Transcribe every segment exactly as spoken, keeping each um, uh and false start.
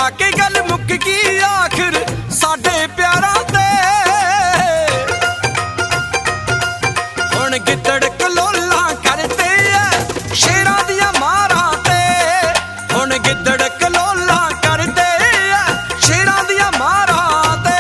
के गल मुक गई आखिर साडे प्यारां ते हुण गिद्दड़ कलोला करते ऐ शेरां दियां मारां ते हुण गिद्दड़ कलोला करते ऐ शेरां दियां मारां ते।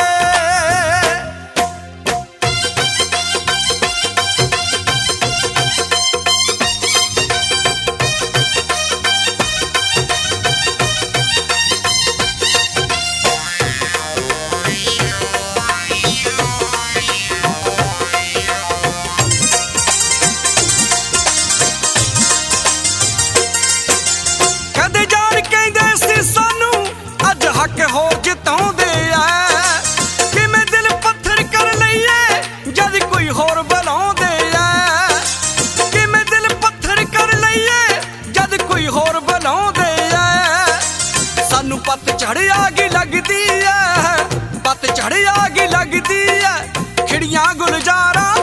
हक होर जिताउंदे ऐ किवें दिल पत्थर कर लईए जद कोई होर बुलाउंदे ऐ किवें दिल पत्थर कर लईए जद कोई होर बुलाउंदे ऐ सानू पत चढ़ आगी लगदी ऐ पत चढ़ आगी लगदी ऐ खिड़ियां गुलजारां